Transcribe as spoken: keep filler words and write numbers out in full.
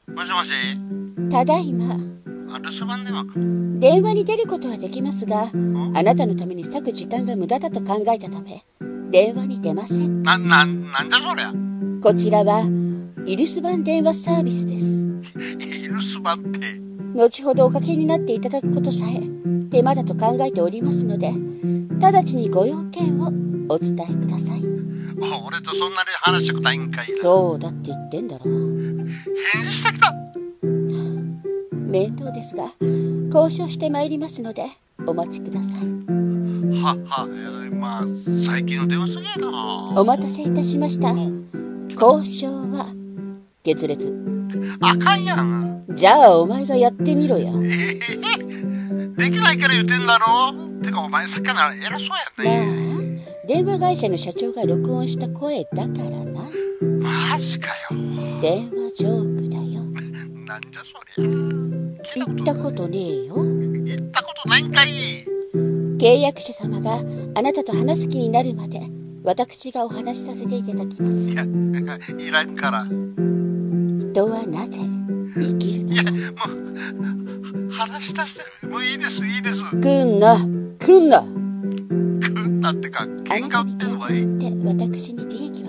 もしもし。 ただいま。 あ、留守番電話か。 電話に出ることはできますが、 んあなたのために割く時間が無駄だと考えたため、電話に出ません。 な、な、なんじゃそりゃ。 こちらは、イ留守番電話サービスです。 留守番って。 後ほどおかけになっていただくことさえ、手間だと考えておりますので、直ちにご用件をお伝えください。 俺とそんなに話したことないんかいな。 そうだって言ってんだろ。 返事してきた。 面倒ですが、交渉してまいりますので、お待ちください。 はは、えー、まあ、最近の電話すげえな。 お待たせいたしました。交渉は、決裂。 あかんやん。 じゃあ、お前がやってみろや。 えー、できないから言ってんだろ。てか、お前さっきから偉そうやね。 まあ、電話会社の社長が録音した声だからな。 マジかよ。 電話ジョークだよ。 なんじゃそりゃ。 言ったことねえよ。 言ったことないんかい。 契約者様があなたと話す気になるまで、私がお話しさせていただきます。 いや、いらんから。 人はなぜ生きるのか。 いや、もう、話し出してる。もういいです、いいです。 来んな、来んな。 来んなってか、喧嘩売ってんのはいい。 あなたに喧嘩売って私に利益